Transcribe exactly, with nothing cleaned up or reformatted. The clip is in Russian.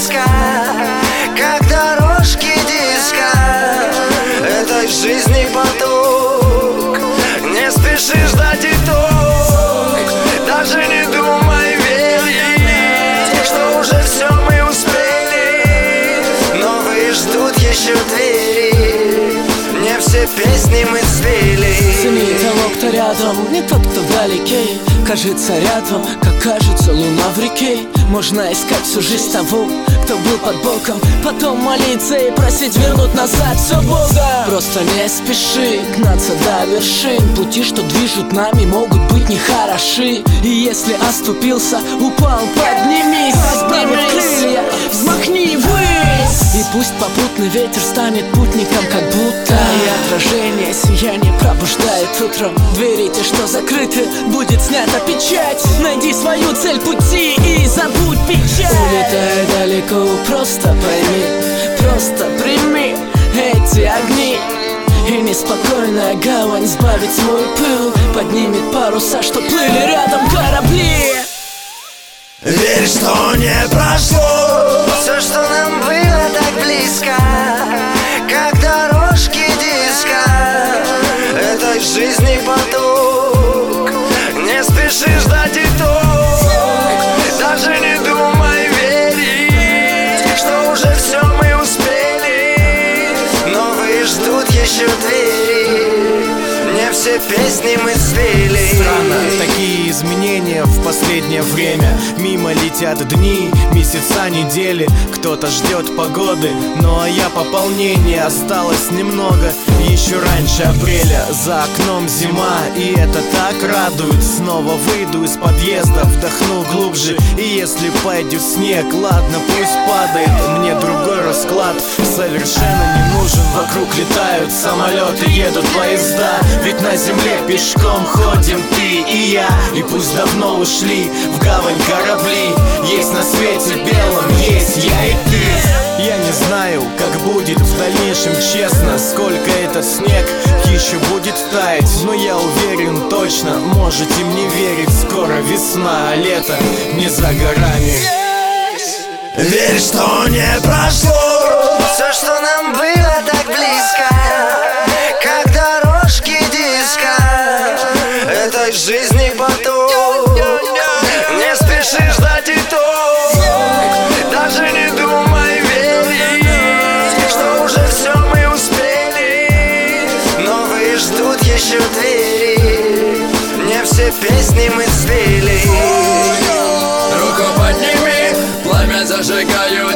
близко, как дорожки диска. Этой жизни поток, не спеши ждать итог. Даже не думай верить, что уже все мы успели. Новые ждут еще двери, не все песни мы спели. Цени того, кто рядом, не тот, кто вдалеке. Кажется рядом, как кажется луна в реке. Можно искать всю жизнь того, кто был под боком, потом молиться и просить вернуть назад все Бога. Просто не спеши гнаться до вершин. Пути, что движут нами, могут быть нехороши. И если оступился, упал, поднимись, поднимись, крылья, взмахни ввысь. И пусть попутный ветер станет путником, как будто и отражение, сияние пробуждает утром. Верите, что закрыты, будет снята печать. Найди свою цель пути и забудь печаль. Улетай далеко, просто пойми, просто прими эти огни. И неспокойная гавань сбавит свой пыл, поднимет паруса, что плыли рядом корабли. Верь, что не прошло все, что нам было так близко, как дорожки диска. Этой жизни поток, не спеши ждать итог. Даже не думай верить, что уже все мы успели. Новые ждут еще двери, не все песни мы спели. Странно, такие изменения в последнее время. Мимо летят дни, месяца, недели. Кто-то ждет погоды, ну а я пополнение. Осталось немного, еще раньше апреля. За окном зима, и это так радует. Снова выйду из подъезда, вдохну глубже. И если пойдет снег, ладно, пусть падает. Мне другой расклад совершенно не нужен. Вокруг летают самолеты, едут поезда. Ведь на земле пешком ходим ты и я. И пусть давно ушли в гавань корабли. Есть на свете белом, есть я и ты. Я не знаю, как будет в дальнейшем, честно, сколько этот снег еще будет таять. Но я уверен точно, можете мне верить, скоро весна, а лето не за горами. Верь, что не прошло все, что нам было так близко, как дорожки диска. Этой жизни поток, не спеши ждать итог. Даже не думай верить, что уже все мы успели. Новые ждут еще двери, не все песни мы спели. Руку подними, пламя зажигаю